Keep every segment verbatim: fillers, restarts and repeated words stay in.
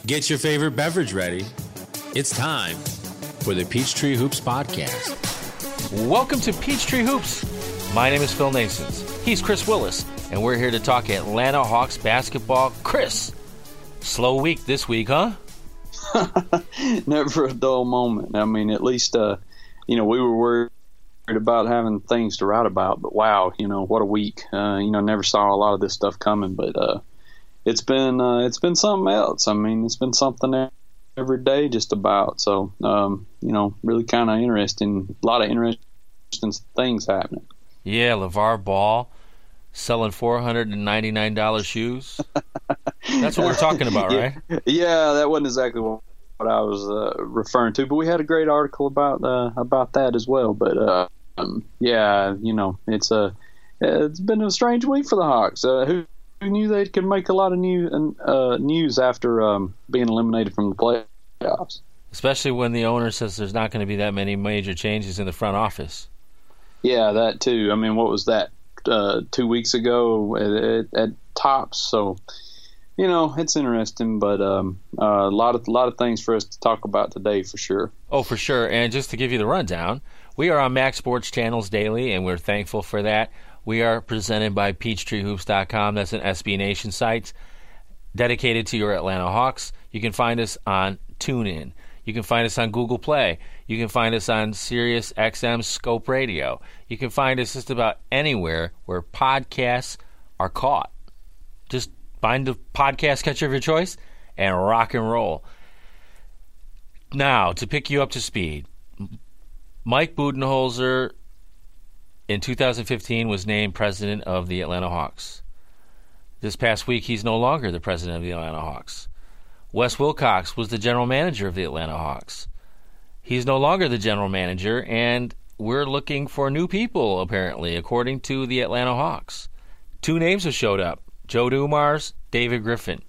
Get your favorite beverage ready. It's time for the Peachtree Hoops Podcast. Welcome to Peachtree Hoops. My name is Phil Nasons. He's Chris Willis, and we're here to talk Atlanta Hawks basketball. Chris, slow week this week, huh? Never a dull moment. I mean, at least, uh, you know, we were worried about having things to write about, but wow, you know, what a week. Uh, you know, never saw a lot of this stuff coming, but uh, it's been uh, it's been something else. I mean, it's been something every day just about. So, um, you know, really kind of interesting. A lot of interesting things happening. Yeah, LeVar Ball selling four hundred ninety-nine dollars shoes. That's what we're talking about, yeah, right? Yeah, that wasn't exactly what, what I was uh, referring to, but we had a great article about uh, about that as well. But uh, um, yeah, you know, it's a it's been a strange week for the Hawks. Uh, who, who knew they could make a lot of new uh, news after um, being eliminated from the playoffs? Especially when the owner says there's not going to be that many major changes in the front office. Yeah, that too. I mean, what was that? Uh, two weeks ago at, at, at tops. So, you know, it's interesting, but um, uh, a lot of a lot of things for us to talk about today for sure. Oh, for sure. And just to give you the rundown, we are on Max Sports Channels daily, and we're thankful for that. We are presented by Peachtree Hoops dot com. That's an S B Nation site dedicated to your Atlanta Hawks. You can find us on TuneIn. You can find us on Google Play. You can find us on Sirius X M Scope Radio. You can find us just about anywhere where podcasts are caught. Just find the podcast catcher of your choice and rock and roll. Now, to pick you up to speed, Mike Budenholzer in two thousand fifteen was named president of the Atlanta Hawks. This past week, he's no longer the president of the Atlanta Hawks. Wes Wilcox was the general manager of the Atlanta Hawks. He's no longer the general manager, and we're looking for new people, apparently, according to the Atlanta Hawks. Two names have showed up, Joe Dumars, David Griffin.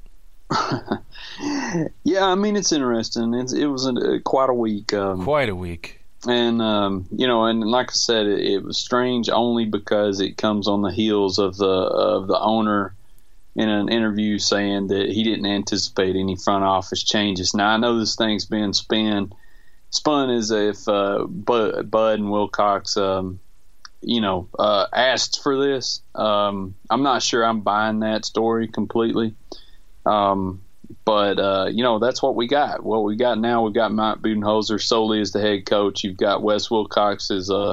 Yeah, I mean, it's interesting. It's, it was a, quite a week. Um, quite a week. And, um, you know, and like I said, it, it was strange only because it comes on the heels of the of the owner in an interview saying that he didn't anticipate any front office changes. Now, I know this thing's been spun, spun as if uh, Bud, Bud and Wilcox, um, you know, uh, asked for this. Um, I'm not sure I'm buying that story completely. Um, but, uh, you know, that's what we got. What we got now, we've got Mike Budenholzer solely as the head coach. You've got Wes Wilcox as uh,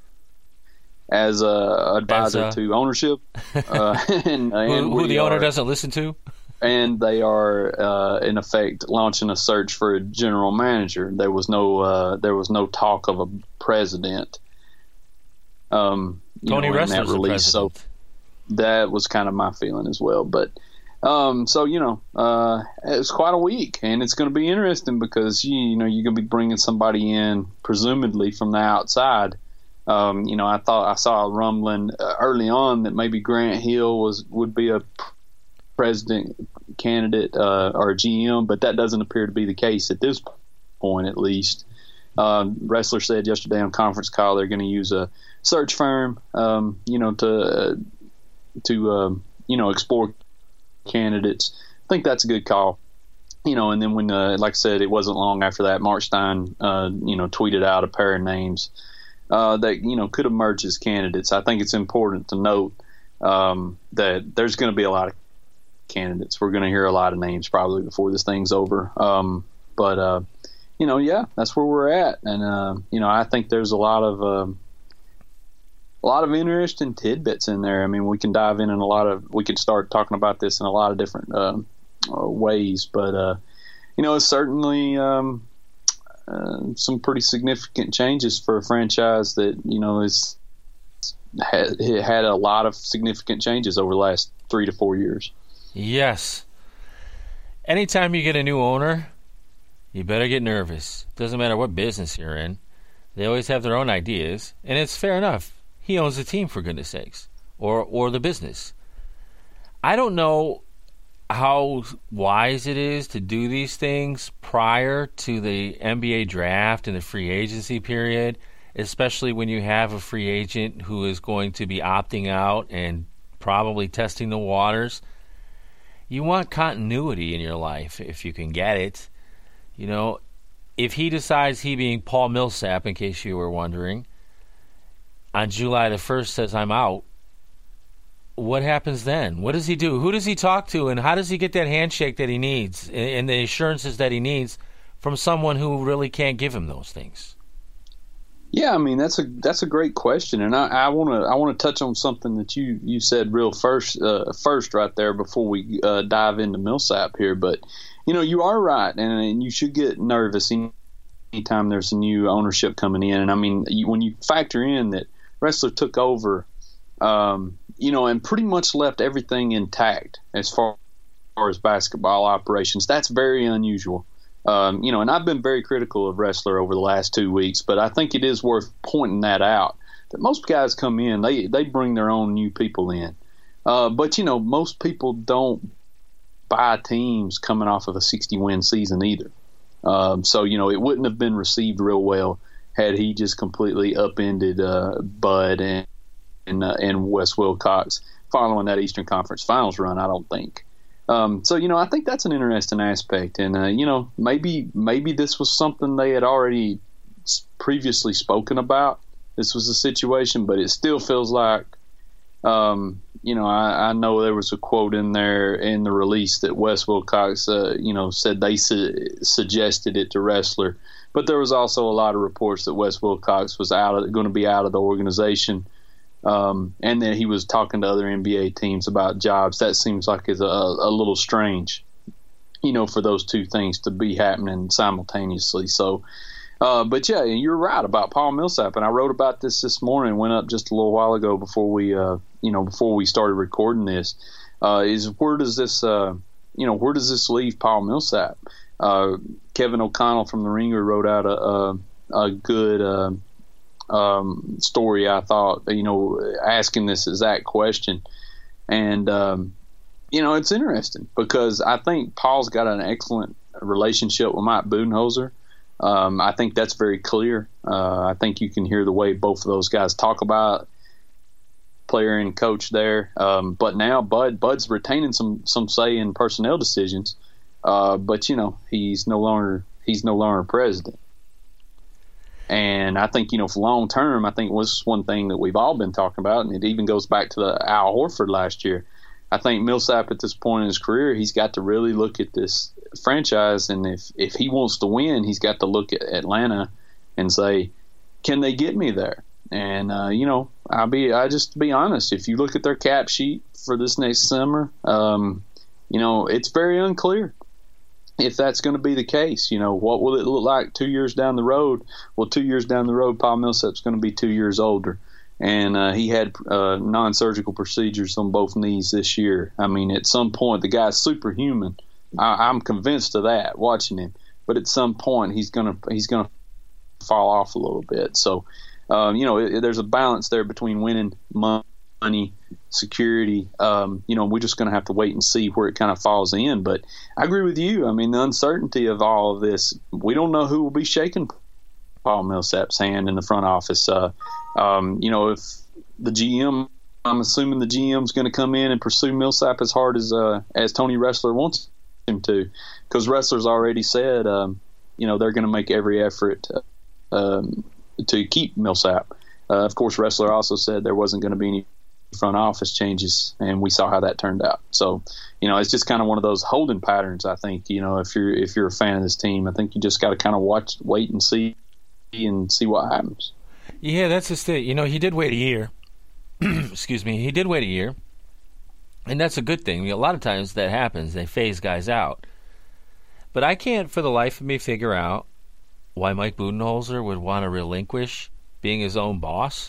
as a advisor as, uh, to ownership, uh, and, and who, who the owner are, doesn't listen to, and they are uh, in effect launching a search for a general manager. There was no uh, there was no talk of a president. Um, you Tony know, in that Ressler's the release, so president. that was kind of my feeling as well. But um, so you know, uh, it's quite a week, and it's going to be interesting because you, you know you're going to be bringing somebody in presumably from the outside. Um, you know, I thought I saw a rumbling uh, early on that maybe Grant Hill was would be a president candidate uh, or a G M, but that doesn't appear to be the case at this point, at least. Uh, Ressler said yesterday on conference call they're going to use a search firm, um, you know, to uh, to um, you know explore candidates. I think that's a good call. You know, and then when, uh, like I said, it wasn't long after that, Mark Stein, uh, you know, tweeted out a pair of names Uh, that you know could emerge as candidates. I think it's important to note um, that there's going to be a lot of candidates. We're going to hear a lot of names probably before this thing's over. Um, but uh, you know, yeah, that's where we're at, and uh, you know, I think there's a lot of um, a lot of interesting tidbits in there. I mean, we can dive in in a lot of. We could start talking about this in a lot of different uh, uh, ways, but uh, you know, it's certainly. Um, Uh, some pretty significant changes for a franchise that you know is had, had a lot of significant changes over the last three to four years. Yes. Anytime you get a new owner, you better get nervous. Doesn't matter what business you're in. They always have their own ideas, and it's fair enough. He owns the team, for goodness sakes, or or the business. I don't know how wise it is to do these things prior to the N B A draft and the free agency period, especially when you have a free agent who is going to be opting out and probably testing the waters. you want continuity in your life if you can get it. You know, if he decides, he being Paul Millsap, in case you were wondering, on July the first says, I'm out, what happens then? What does he do? Who does he talk to? And how does he get that handshake that he needs and the assurances that he needs from someone who really can't give him those things? Yeah, I mean, that's a that's a great question, and I want to I want to touch on something that you, you said real first uh, first right there before we uh, dive into Millsap here. But you know, you are right, and, and you should get nervous anytime there's a new ownership coming in. And I mean, you, when you factor in that Ressler took over, um, you know, and pretty much left everything intact as far, as far as basketball operations, that's very unusual. Um, you know, and I've been very critical of Ressler over the last two weeks, but I think it is worth pointing that out, that most guys come in, they, they bring their own new people in. Uh, but, you know, most people don't buy teams coming off of a sixty-win season either. Um, so, you know, it wouldn't have been received real well had he just completely upended uh, Bud and, and, uh, and Wes Wilcox following that Eastern Conference Finals run, I don't think. Um, so, you know, I think that's an interesting aspect. And, uh, you know, maybe maybe this was something they had already previously spoken about. This was a situation, but it still feels like, um, you know, I, I know there was a quote in there in the release that Wes Wilcox, uh, you know, said they su- suggested it to Ressler. But there was also a lot of reports that Wes Wilcox was out of, going to be out of the organization. Um, and then he was talking to other N B A teams about jobs. That seems like it's a, a little strange, you know, for those two things to be happening simultaneously. So, uh, but yeah, you're right about Paul Millsap, and I wrote about this this morning. Went up just a little while ago before we, uh, you know, before we started recording this. Uh, is where does this, uh, you know, where does this leave Paul Millsap? Uh, Kevin O'Connell from The Ringer wrote out a, a, a good. Uh, Um, story, I thought, you know, asking this exact question. And, um, you know, it's interesting because I think Paul's got an excellent relationship with Mike Budenholzer. Um, I think that's very clear. Uh, I think you can hear the way both of those guys talk about player and coach there. Um, but now Bud, Bud's retaining some, some say in personnel decisions. Uh, but, you know, he's no longer, he's no longer president. And I think, you know, for long term, I think was one thing that we've all been talking about, and it even goes back to the Al Horford last year. I think Millsap at this point in his career, he's got to really look at this franchise, and if, if he wants to win, he's got to look at Atlanta and say, can they get me there? And, uh, you know, I'll be, I just to be honest, if you look at their cap sheet for this next summer, um, you know, it's very unclear if that's going to be the case. You know, what will it look like two years down the road? Well, two years down the road, Paul Millsap's going to be two years older. And uh, he had uh, non-surgical procedures on both knees this year. I mean, at some point, the guy's superhuman. I, I'm convinced of that watching him. But at some point, he's going to he's going to fall off a little bit. So, um, you know, it, there's a balance there between winning money, security. Um, you know, we're just going to have to wait and see where it kind of falls in. But I agree with you. I mean, the uncertainty of all of this, we don't know who will be shaking Paul Millsap's hand in the front office. Uh, um, you know, if the G M, I'm assuming the G M's going to come in and pursue Millsap as hard as uh, as Tony Ressler wants him to, because Ressler's already said, um, you know, they're going to make every effort um, to keep Millsap. Uh, of course, Ressler also said there wasn't going to be any front office changes, and we saw how that turned out. So, you know, it's just kind of one of those holding patterns. I think, you know, if you're if you're a fan of this team, I think you just got to kind of watch, wait, and see, and see what happens. Yeah, that's just it. You know, he did wait a year. Excuse me, he did wait a year, and that's a good thing. You know, a lot of times that happens; they phase guys out. But I can't, for the life of me, figure out why Mike Budenholzer would want to relinquish being his own boss.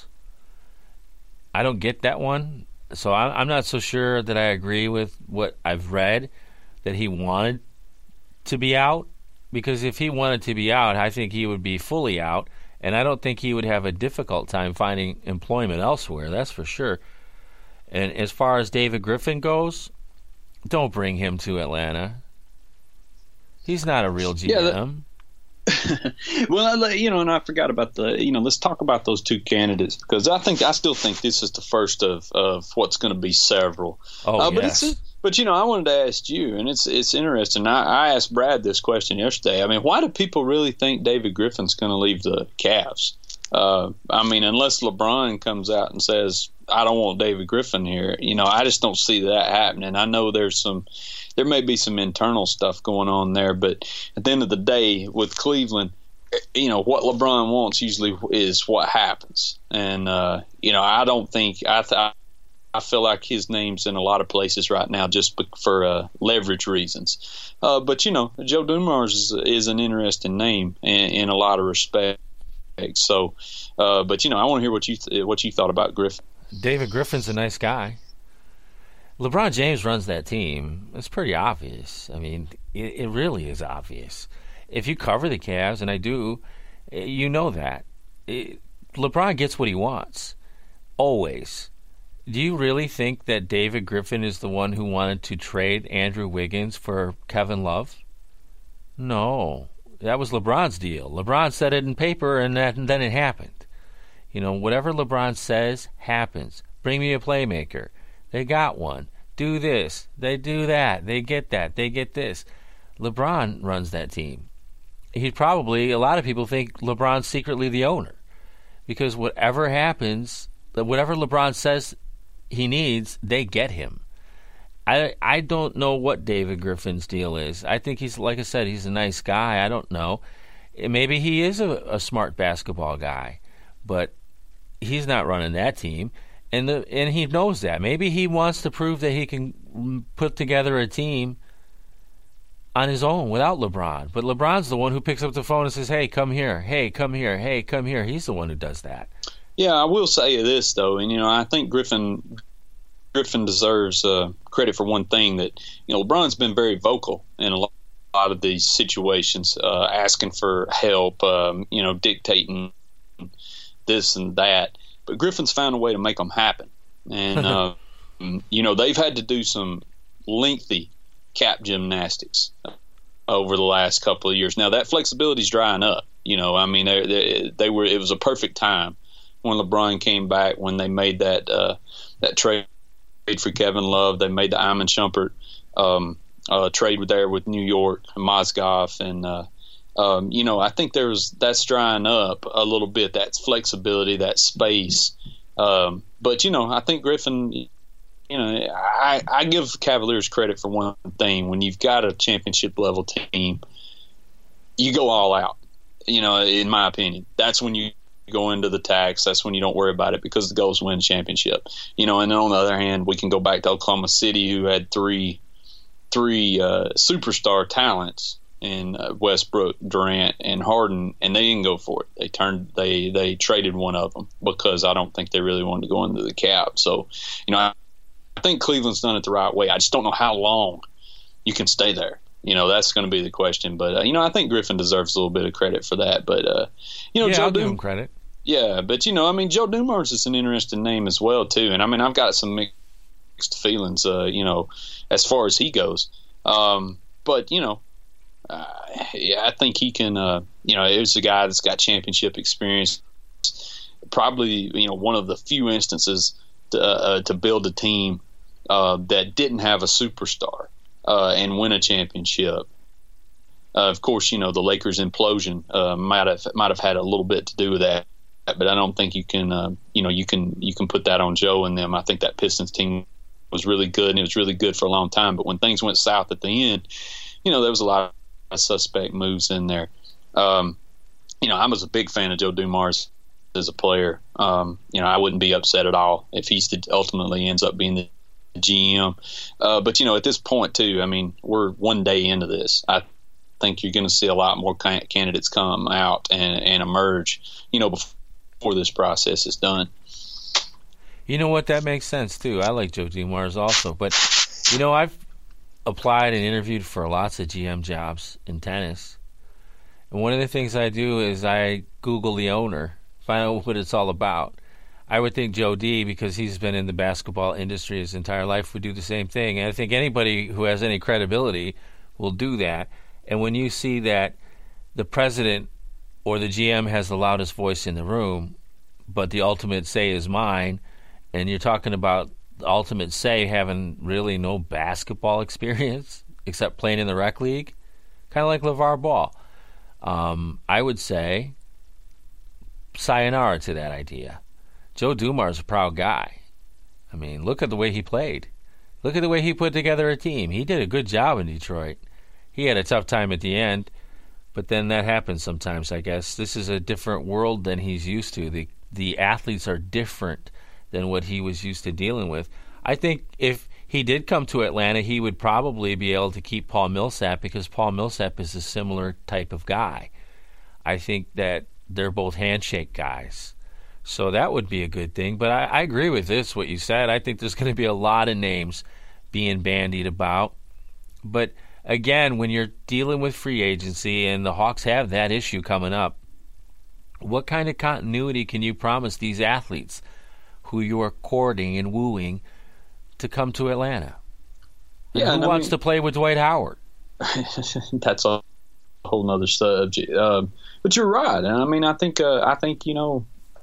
I don't get that one. So I'm not so sure that I agree with what I've read, that he wanted to be out. Because if he wanted to be out, I think he would be fully out. And I don't think he would have a difficult time finding employment elsewhere, that's for sure. And as far as David Griffin goes, don't bring him to Atlanta. He's not a real G M. Yeah, that- Well, you know, and I forgot about the, you know, let's talk about those two candidates, because I think, I still think this is the first of, of what's going to be several. Oh, uh, but yes. it's, but, you know, I wanted to ask you, and it's it's interesting. I, I asked Brad this question yesterday. I mean, why do people really think David Griffin's going to leave the Cavs? Uh, I mean, unless LeBron comes out and says, I don't want David Griffin here, you know, I just don't see that happening. I know there's some, there may be some internal stuff going on there, but at the end of the day, with Cleveland, you know, what LeBron wants usually is what happens. And, uh, you know, I don't think, I, th- I feel like his name's in a lot of places right now just for uh, leverage reasons. Uh, but, you know, Joe Dumars is, is an interesting name in, in a lot of respects. So, uh, but, you know, I want to hear what you th- what you thought about Griffin. David Griffin's a nice guy. LeBron James runs that team. It's pretty obvious. I mean, it, it really is obvious. If you cover the Cavs, and I do, you know that. It, LeBron gets what he wants. Always. Do you really think that David Griffin is the one who wanted to trade Andrew Wiggins for Kevin Love? No. That was LeBron's deal. LeBron said it in paper, and, that, and then it happened. You know, whatever LeBron says happens. Bring me a playmaker. They got one. Do this. They do that. They get that. They get this. LeBron runs that team. He probably, a lot of people think LeBron's secretly the owner, because whatever happens, whatever LeBron says he needs, they get him. I, I don't know what David Griffin's deal is. I think he's, like I said, he's a nice guy. I don't know. Maybe he is a, a smart basketball guy, but he's not running that team, and the and he knows that. Maybe he wants to prove that he can put together a team on his own without LeBron. But LeBron's the one who picks up the phone and says, hey, come here. Hey, come here. Hey, come here. He's the one who does that. Yeah, I will say this, though, and, you know, I think Griffin – Griffin deserves uh, credit for one thing, that, you know, LeBron's been very vocal in a lot of these situations, uh, asking for help, um, you know, dictating this and that. But Griffin's found a way to make them happen. And, uh, you know, they've had to do some lengthy cap gymnastics over the last couple of years. Now, that flexibility's drying up. You know, I mean, they, they, they were, it was a perfect time when LeBron came back, when they made that uh, that trade for Kevin Love. They made the Iman Shumpert um, uh, trade with there with New York, Mozgov, and uh, um, you know, I think there's that's drying up a little bit. That's flexibility, that space. Um, but you know, I think Griffin, you know, I, I give Cavaliers credit for one thing: when you've got a championship level team, you go all out. You know, in my opinion, that's when you go into the tax. That's when you don't worry about it, because the goal is to win a championship. You know, and then on the other hand, we can go back to Oklahoma City, who had three three uh, superstar talents in uh, Westbrook, Durant, and Harden, and they didn't go for it. They turned they they traded one of them, because I don't think they really wanted to go into the cap. So, you know, I, I think Cleveland's done it the right way. I just don't know how long you can stay there. You know, that's going to be the question. But, uh, you know, I think Griffin deserves a little bit of credit for that. But, uh, you know, yeah, Joe I'll Dum- give him credit. Yeah, but, you know, I mean, Joe Dumars is an interesting name as well, too. And, I mean, I've got some mixed feelings, uh, you know, as far as he goes. Um, but, you know, uh, yeah, I think he can, uh, you know, it's a guy that's got championship experience. Probably, you know, one of the few instances to, uh, to build a team uh, that didn't have a superstar uh, and win a championship. Uh, of course, you know, the Lakers implosion uh, might have might have had a little bit to do with that. But I don't think you can, uh, you know, you can you can put that on Joe and them. I think that Pistons team was really good, and it was really good for a long time. But when things went south at the end, you know, there was a lot of suspect moves in there. Um, you know, I was a big fan of Joe Dumars as a player. Um, you know, I wouldn't be upset at all if he ultimately ends up being the G M. Uh, but, you know, at this point, too, I mean, we're one day into this. I think you're going to see a lot more candidates come out and, and emerge, you know, before. before this process is done. You know what? That makes sense, too. I like Joe Dumars also. But, you know, I've applied and interviewed for lots of G M jobs in tennis. And one of the things I do is I Google the owner, find out what it's all about. I would think Joe D, because he's been in the basketball industry his entire life, would do the same thing. And I think anybody who has any credibility will do that. And when you see that the president or the G M has the loudest voice in the room, but the ultimate say is mine, and you're talking about the ultimate say having really no basketball experience except playing in the rec league, kind of like LeVar Ball. Um, I would say sayonara to that idea. Joe Dumars a proud guy. I mean, look at the way he played. Look at the way he put together a team. He did a good job in Detroit. He had a tough time at the end, but then that happens sometimes, I guess. This is a different world than he's used to. The the athletes are different than what he was used to dealing with. I think if he did come to Atlanta, he would probably be able to keep Paul Millsap because Paul Millsap is a similar type of guy. I think that they're both handshake guys. So that would be a good thing. But I, I agree with this, what you said. I think there's going to be a lot of names being bandied about. But again, when you're dealing with free agency, and the Hawks have that issue coming up, what kind of continuity can you promise these athletes who you are courting and wooing to come to Atlanta? Yeah, who wants I mean, to play with Dwight Howard? That's a whole nother subject. Uh, but you're right. And I mean, I think, uh, I think, you know,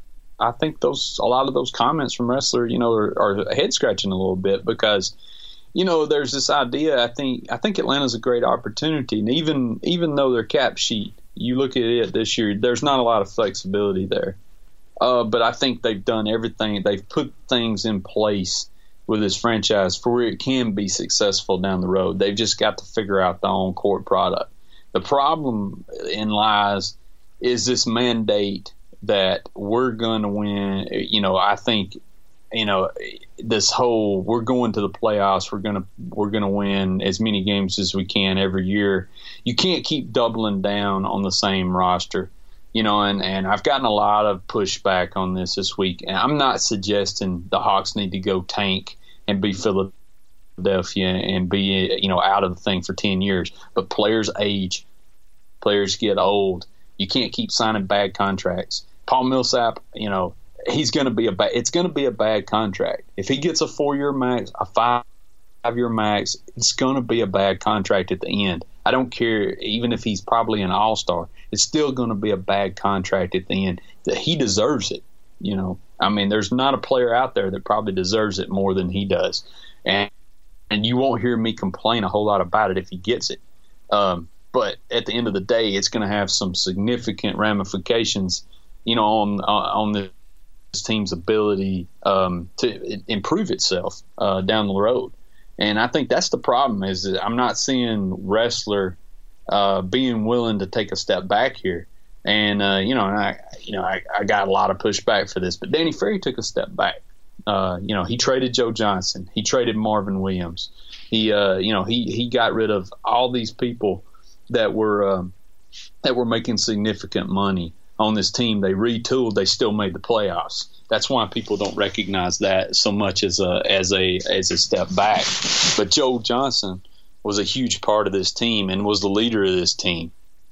I think those a lot of those comments from Ressler, you know, are, are head scratching a little bit because, you know, there's this idea. I think I think Atlanta's a great opportunity, and even even though their cap sheet, you look at it this year, there's not a lot of flexibility there. Uh, but I think they've done everything. They've put things in place with this franchise for where it can be successful down the road. They've just got to figure out the on-court product. The problem in lies is this mandate that we're going to win. You know, I think, you know, this whole we're going to the playoffs, we're going to we're going to win as many games as we can every year. You can't keep doubling down on the same roster. You know, and, and I've gotten a lot of pushback on this this week. And I'm not suggesting the Hawks need to go tank and be Philadelphia and be, you know, out of the thing for ten years. But players age. Players get old. You can't keep signing bad contracts. Paul Millsap, you know, he's going to be a bad, it's going to be a bad contract. If he gets a four-year max, a five-year max, it's going to be a bad contract at the end. I don't care, even if he's probably an all-star, it's still going to be a bad contract at the end. That he deserves it, you know. I mean, there's not a player out there that probably deserves it more than he does. And and you won't hear me complain a whole lot about it if he gets it. Um, but at the end of the day, it's going to have some significant ramifications, you know, on on this team's ability um, to improve itself uh, down the road. And I think that's the problem, is that I'm not seeing Ressler uh, being willing to take a step back here. And, uh, you know, and I, you know, I, I got a lot of pushback for this, but Danny Ferry took a step back. Uh, you know, he traded Joe Johnson. He traded Marvin Williams. He, uh, you know, he, he got rid of all these people that were um, that were making significant money on this team. They retooled. They still made the playoffs. That's why people don't recognize that so much as a as a as a step back. But Joe Johnson was a huge part of this team and was the leader of this team.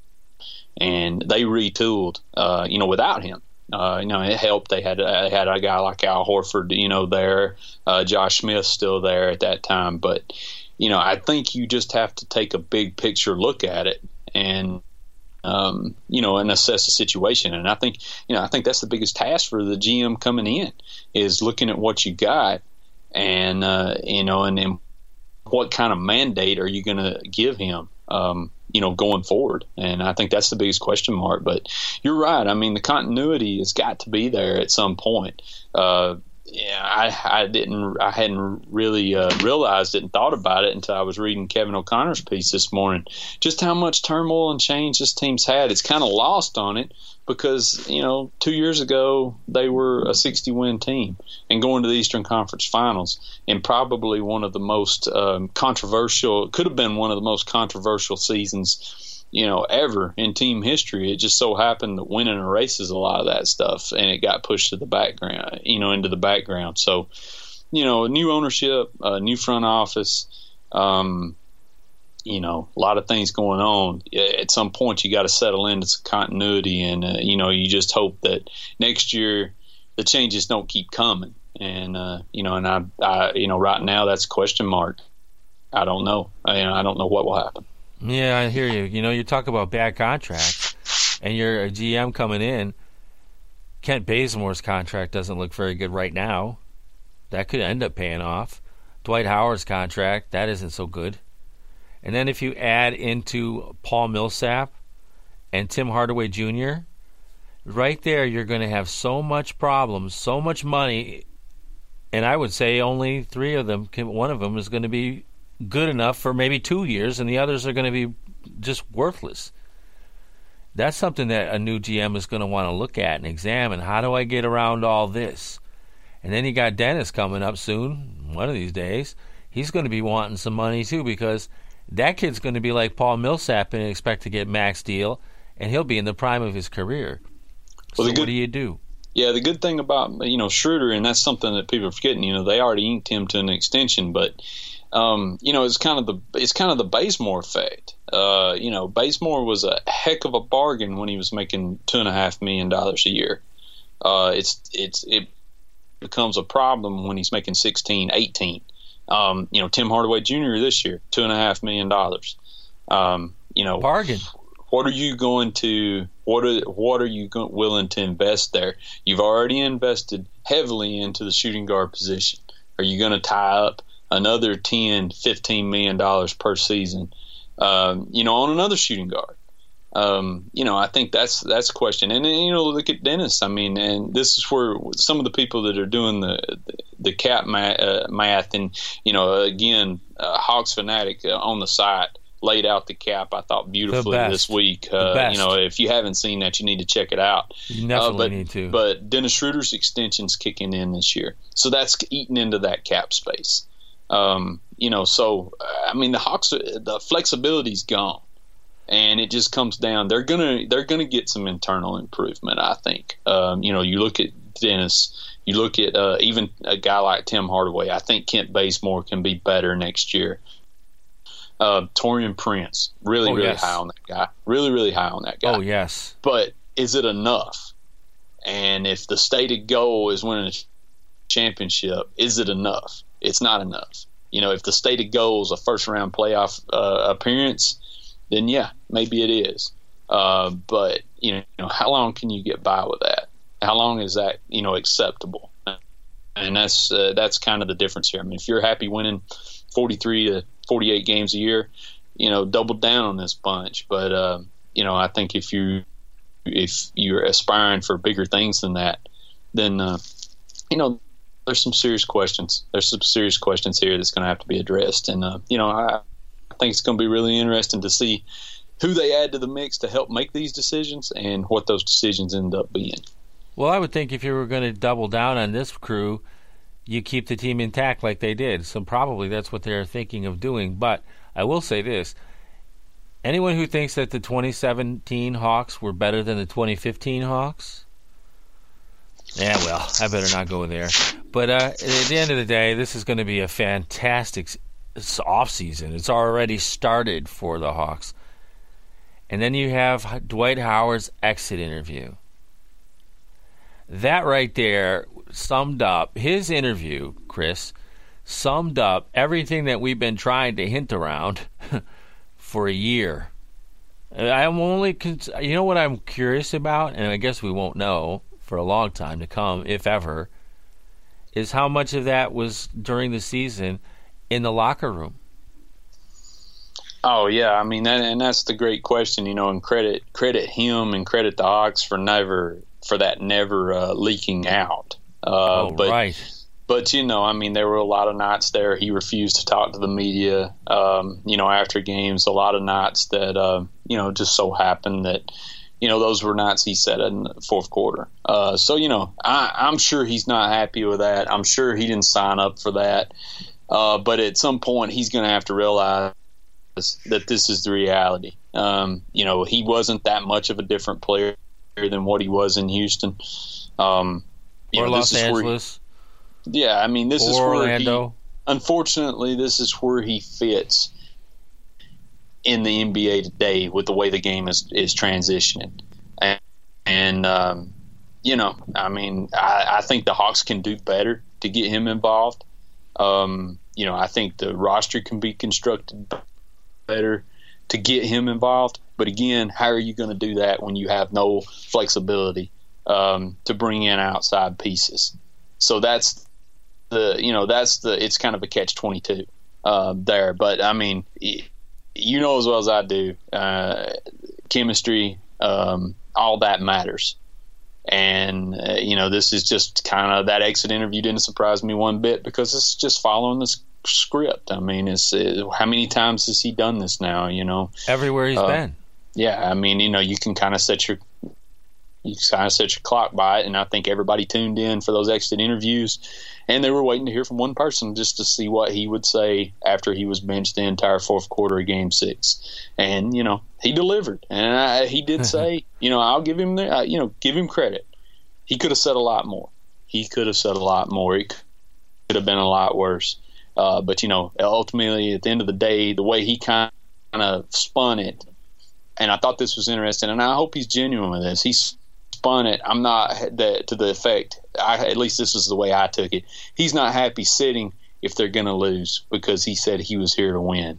And they retooled, uh, you know, without him. Uh, you know, it helped. They had they had a guy like Al Horford, you know, there. Uh, Josh Smith still there at that time. But, you know, I think you just have to take a big picture look at it and, um, you know, and assess the situation. And I think, you know, I think that's the biggest task for the G M coming in, is looking at what you got and, uh, you know, and then what kind of mandate are you going to give him, um, you know, going forward. And I think that's the biggest question mark. But you're right. I mean, the continuity has got to be there at some point. Uh, yeah, I, I didn't, I hadn't really uh, realized it and thought about it until I was reading Kevin O'Connor's piece this morning. Just how much turmoil and change this team's had. It's kind of lost on it because, you know, two years ago they were a sixty-win team and going to the Eastern Conference Finals, and probably one of the most um, controversial, could have been one of the most controversial seasons, you know, ever in team history. It just so happened that winning erases a lot of that stuff, and it got pushed to the background, you know, into the background. So, you know, new ownership, uh, new front office, um, you know, a lot of things going on. At some point, you got to settle into some continuity, and uh, you know, you just hope that next year the changes don't keep coming. And uh, you know, and I, I, you know, right now that's a question mark. I don't know. I, you know, I don't know what will happen. Yeah, I hear you. You know, you talk about bad contracts. and you're a G M coming in, Kent Bazemore's contract doesn't look very good right now. That could end up paying off. Dwight Howard's contract, that isn't so good. And then if you add into Paul Millsap and Tim Hardaway Junior, right there you're going to have so much problems, so much money, and I would say only three of them, can, one of them is going to be good enough for maybe two years, and the others are going to be just worthless. That's something that a new G M is going to want to look at and examine. How do I get around all this? And then you got Dennis coming up soon, one of these days. He's going to be wanting some money too, because that kid's going to be like Paul Millsap and expect to get max deal, and he'll be in the prime of his career. Well, so good, what do you do? Yeah, the good thing about, you know, Schroeder, and that's something that people are forgetting, you know, they already inked him to an extension, but, um, you know, it's kind of the it's kind of the Bazemore effect. Uh, you know, Bazemore was a heck of a bargain when he was making two and a half million dollars a year. Uh, it's it's it becomes a problem when he's making sixteen, eighteen. Um, you know, Tim Hardaway Junior this year, two and a half million dollars. Um, you know, bargain. What are you going to what are what are you go, willing to invest there? You've already invested heavily into the shooting guard position. Are you going to tie up another ten, fifteen million dollars per season? Um, you know, on another shooting guard. Um, you know, I think that's that's a question. And then, you know, look at Dennis. I mean, and this is where some of the people that are doing the the, the cap math, uh, math, and you know, again, uh, Hawks Fanatic uh, on the site laid out the cap, I thought, beautifully this week. Uh, you know, if you haven't seen that, you need to check it out. You definitely uh, but, need to. But Dennis Schroeder's extension's kicking in this year, so that's eating into that cap space. Um, you know, so I mean, the Hawks, the flexibility's gone, and it just comes down. They're gonna they're gonna get some internal improvement, I think. Um, you know, you look at Dennis, you look at uh, even a guy like Tim Hardaway. I think Kent Bazemore can be better next year. Uh, Taurean Prince, really, oh, really yes. high on that guy. Really, really high on that guy. Oh, yes. But is it enough? And if the stated goal is winning a championship, is it enough? It's not enough. You know, if the stated goal is a first-round playoff uh, appearance, then, yeah, maybe it is. Uh, but, you know, how long can you get by with that? How long is that, you know, acceptable? And that's uh, that's kind of the difference here. I mean, if you're happy winning forty-three to forty-eight games a year, you know, double down on this bunch. But, uh, you know, I think if you if you're aspiring for bigger things than that, then, uh, you know, there's some serious questions. There's some serious questions here that's going to have to be addressed. And, uh, you know, I, I think it's going to be really interesting to see who they add to the mix to help make these decisions and what those decisions end up being. Well, I would think if you were going to double down on this crew, you keep the team intact like they did. So probably that's what they're thinking of doing. But I will say this. Anyone who thinks that the twenty seventeen Hawks were better than the twenty fifteen Hawks, yeah, well, I better not go there. But uh, at the end of the day, this is going to be a fantastic offseason. It's already started for the Hawks. And then you have Dwight Howard's exit interview. That right there summed up, his interview, Chris, summed up everything that we've been trying to hint around for a year. I'm only, you know what I'm curious about, and I guess we won't know for a long time to come, if ever, is how much of that was during the season in the locker room. Oh yeah, I mean, that, and that's the great question, you know, and credit credit him and credit the Hawks for never for that never uh, leaking out. Uh, oh, but, right. But, you know, I mean, there were a lot of nights there he refused to talk to the media, um, you know, after games, a lot of nights that, uh, you know, just so happened that, you know, those were nights he said in the fourth quarter. Uh, so, you know, I, I'm sure he's not happy with that. I'm sure he didn't sign up for that. Uh, but at some point he's going to have to realize that this is the reality. Um, you know, he wasn't that much of a different player than what he was in Houston. Um, you or know, Los this is Angeles. Where he, yeah, I mean, this or is where Orlando. he, unfortunately, this is where he fits in the N B A today with the way the game is, is transitioning. And, and um, you know, I mean, I, I think the Hawks can do better to get him involved. Um, you know, I think the roster can be constructed better to get him involved. But again, how are you going to do that when you have no flexibility um, to bring in outside pieces? So that's the, you know, that's the, it's kind of a catch twenty-two uh, there. But I mean, you know as well as I do, uh, chemistry, um, all that matters. And, uh, you know, this is just kind of, that exit interview didn't surprise me one bit because it's just following this script. I mean, it's it, how many times has he done this now, you know? Everywhere he's uh, been. Yeah, I mean, you know, you can kind of set your you kind of set your clock by it, and I think everybody tuned in for those exit interviews, and they were waiting to hear from one person just to see what he would say after he was benched the entire fourth quarter of Game Six, and you know, he delivered, and I, he did say, you know, I'll give him the, uh, you know, give him credit. He could have said a lot more. He could have said a lot more. It could have been a lot worse. Uh, but you know, ultimately, at the end of the day, the way he kind of spun it, and I thought this was interesting, and I hope he's genuine with this. He's spun it. I'm not that to the effect. I, at least this is the way I took it. He's not happy sitting if they're going to lose because he said he was here to win.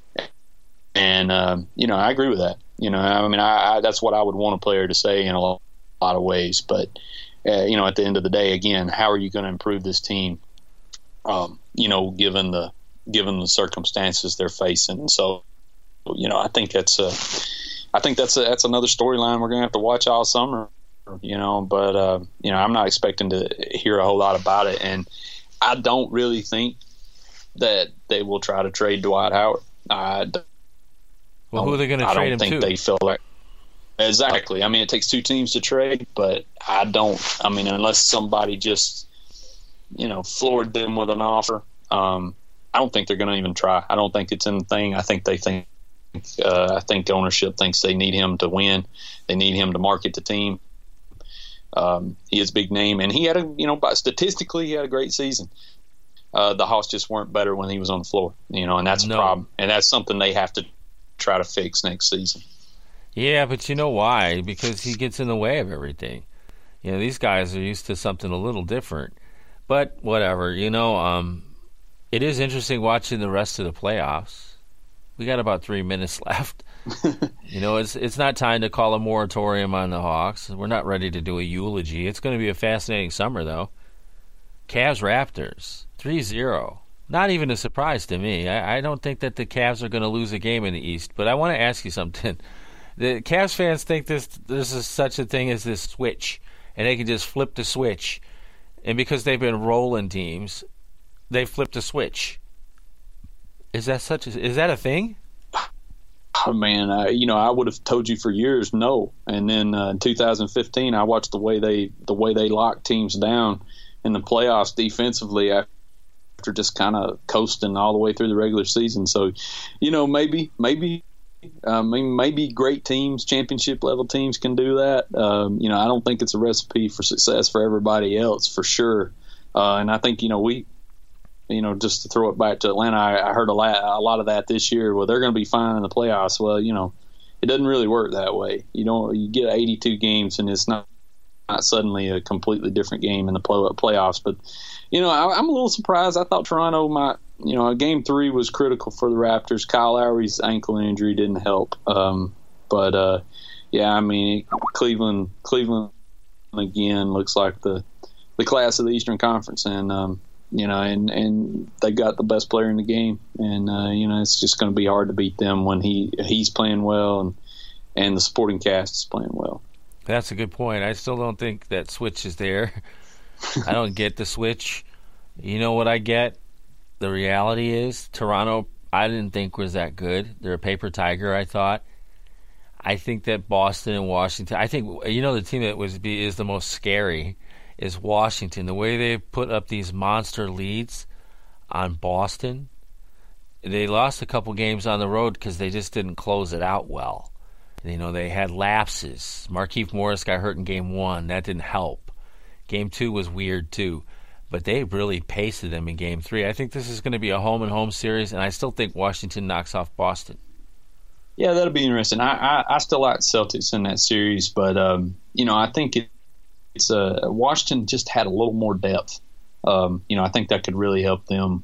And um, you know, I agree with that. You know, I mean, I, I, that's what I would want a player to say in a lot, lot of ways. But uh, you know, at the end of the day, again, how are you going to improve this team? Um, you know, given the given the circumstances they're facing. And so, you know, I think that's a, I think that's a, that's another storyline we're going to have to watch all summer. You know, but uh, you know, I'm not expecting to hear a whole lot about it, and I don't really think that they will try to trade Dwight Howard. I don't, well, who are they going to trade him to? I don't think they feel like exactly. I mean, it takes two teams to trade, but I don't. I mean, unless somebody just, you know, floored them with an offer, um, I don't think they're going to even try. I don't think it's in the thing. I think they think. Uh, I think ownership thinks they need him to win. They need him to market the team. Um, he is a big name, and he had a, you know, but statistically, he had a great season. Uh, the Hawks just weren't better when he was on the floor, you know, and that's no. a problem. And that's something they have to try to fix next season. Yeah, but you know why? Because he gets in the way of everything. You know, these guys are used to something a little different. But whatever, you know, um, it is interesting watching the rest of the playoffs. We got about three minutes left. You know, it's it's not time to call a moratorium on the Hawks. We're not ready to do a eulogy. It's going to be a fascinating summer, though. Cavs Raptors, three zero. Not even a surprise to me. I, I don't think that the Cavs are going to lose a game in the East. But I want to ask you something. The Cavs fans think this this is such a thing as this switch, and they can just flip the switch. And because they've been rolling teams, they flipped the switch. Is that such a, is that a thing? Oh, man, I, you know, I would have told you for years no. And then uh, in two thousand fifteen, I watched the way they the way they locked teams down in the playoffs defensively after just kind of coasting all the way through the regular season. So, you know, maybe maybe I mean maybe great teams, championship level teams can do that. Um, you know, I don't think it's a recipe for success for everybody else for sure. Uh, and I think, you know, we. You know, just to throw it back to Atlanta, I, I heard a lot, a lot of that this year. Well, they're going to be fine in the playoffs. Well, you know, it doesn't really work that way. You know, you get eighty-two games, and it's not not suddenly a completely different game in the play, playoffs. But, you know, I, I'm a little surprised. I thought Toronto might, you know, game three was critical for the Raptors. Kyle Lowry's ankle injury didn't help. Um, but, uh, yeah, I mean, Cleveland, Cleveland again looks like the the class of the Eastern Conference, and um, you know, and, and they got the best player in the game, and uh, you know, it's just going to be hard to beat them when he he's playing well and and the supporting cast is playing well. That's a good point. I still don't think that switch is there. I don't get the switch. You know what I get? The reality is Toronto, I didn't think was that good. They're a paper tiger, I thought. I think that Boston and Washington, I think, you know, the team that was be, is the most scary is Washington. The way they put up these monster leads on Boston, they lost a couple games on the road because they just didn't close it out well. You know, they had lapses. Markieff Morris got hurt in game one. That didn't help. Game two was weird too. But they really pasted them in game three. I think this is going to be a home-and-home series, and I still think Washington knocks off Boston. Yeah, that'll be interesting. I, I, I still like Celtics in that series, but, um, you know, I think it, it's uh, Washington just had a little more depth. Um, you know, I think that could really help them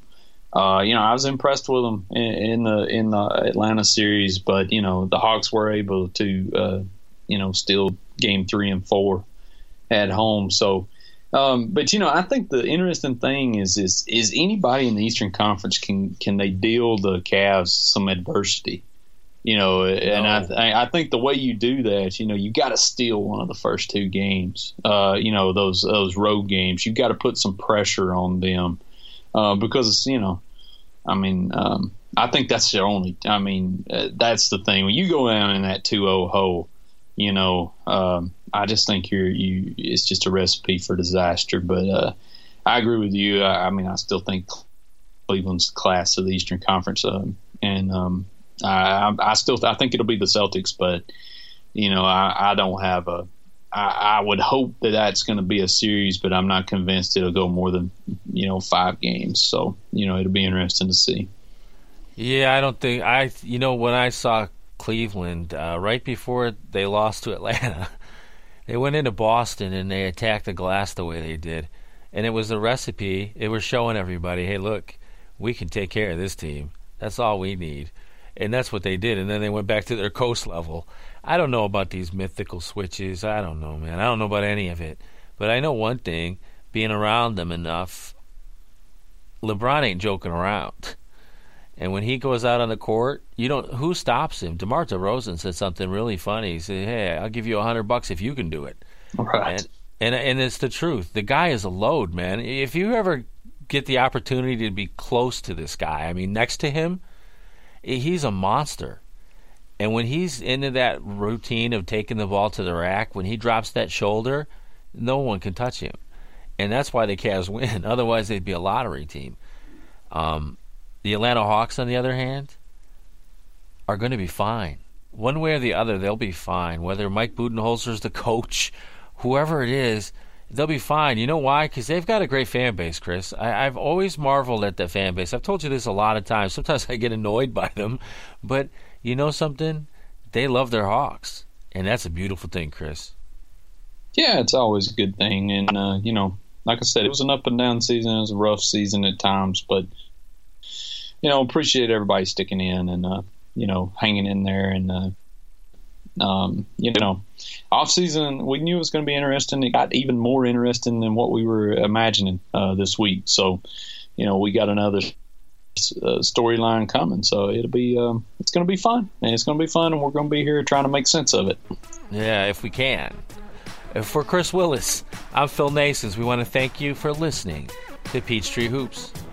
Uh, you know, I was impressed with them in, in the in the Atlanta series, but you know, the Hawks were able to, uh, you know, steal game three and four at home. So, um, but you know, I think the interesting thing is is is anybody in the Eastern Conference can can they deal the Cavs some adversity? You know, and no. I I think the way you do that, you know, you got to steal one of the first two games. Uh, you know, those those road games, you got to put some pressure on them. Uh, because, you know, I mean, um, I think that's the only – I mean, uh, that's the thing. When you go down in that two oh hole, you know, um, I just think you're you. It's just a recipe for disaster. But uh, I agree with you. I, I mean, I still think Cleveland's the class of the Eastern Conference. Uh, and um, I, I still – I think it'll be the Celtics. But, you know, I, I don't have a – I, I would hope that that's going to be a series, but I'm not convinced it'll go more than, you know, five games. So, you know, it'll be interesting to see. Yeah, I don't think I, you know, when I saw Cleveland uh, right before they lost to Atlanta, they went into Boston and they attacked the glass the way they did. And it was a recipe. It was showing everybody, hey, look, we can take care of this team. That's all we need. And that's what they did. And then they went back to their coast level. I don't know about these mythical switches. I don't know, man. I don't know about any of it. But I know one thing, being around them enough, LeBron ain't joking around. And when he goes out on the court, you don't. Who stops him? DeMar DeRozan said something really funny. He said, hey, I'll give you a hundred bucks if you can do it. Right. And, and, and it's the truth. The guy is a load, man. If you ever get the opportunity to be close to this guy, I mean, next to him, he's a monster. And when he's into that routine of taking the ball to the rack, when he drops that shoulder, no one can touch him. And that's why the Cavs win. Otherwise, they'd be a lottery team. Um, the Atlanta Hawks, on the other hand, are going to be fine. One way or the other, they'll be fine. Whether Mike Budenholzer's the coach, whoever it is, they'll be fine. You know why? Because they've got a great fan base, Chris. I, I've always marveled at the fan base. I've told you this a lot of times. Sometimes I get annoyed by them. But you know something? They love their Hawks. And that's a beautiful thing, Chris. Yeah, it's always a good thing. And, uh, you know, like I said, it was an up and down season. It was a rough season at times. But, you know, appreciate everybody sticking in and, uh, you know, hanging in there. And, uh, um, you know, off season, we knew it was going to be interesting. It got even more interesting than what we were imagining uh, this week. So, you know, we got another uh, storyline coming. So it'll be, um, it's going to be fun. And it's going to be fun. And we're going to be here trying to make sense of it. Yeah, if we can. For Chris Willis, I'm Phil Nasons. We want to thank you for listening to Peachtree Hoops.